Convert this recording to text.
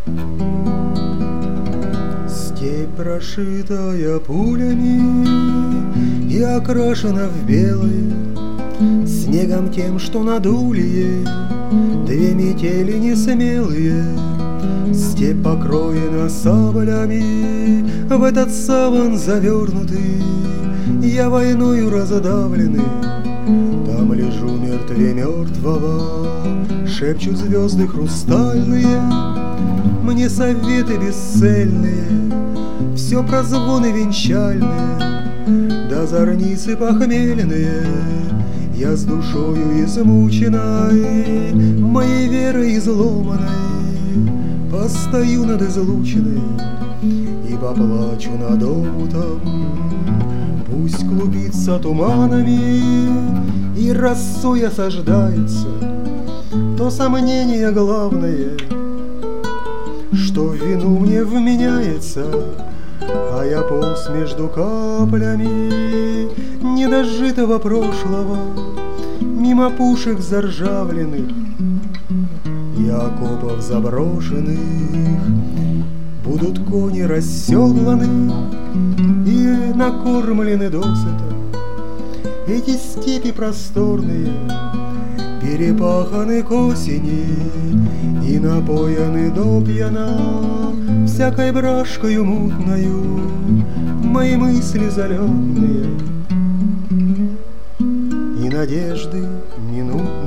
Степь, прошитая пулями и окрашена в белое, снегом тем, что надули ей две метели несмелые. Степь покроена саблями, в этот саван завернутый, я войною раздавленный. Там лежу мертвее мертвого, шепчут звезды хрустальные мне советы бесцельные, все прозвоны венчальные, да зорницы похмельные. Я с душою измученной, моей верой изломанной, постою над излучиной и поплачу над омутом. Пусть клубится туманами и росой осаждается то сомнение главное, что в вину мне вменяется, а я полз между каплями недожитого прошлого, мимо пушек заржавленных и окопов заброшенных. Будут кони расседланы и накормлены досыта, эти степи просторные перепаханы к осени и напояны до пьяна всякой брашкою мутною мои мысли залетные и надежды минутные.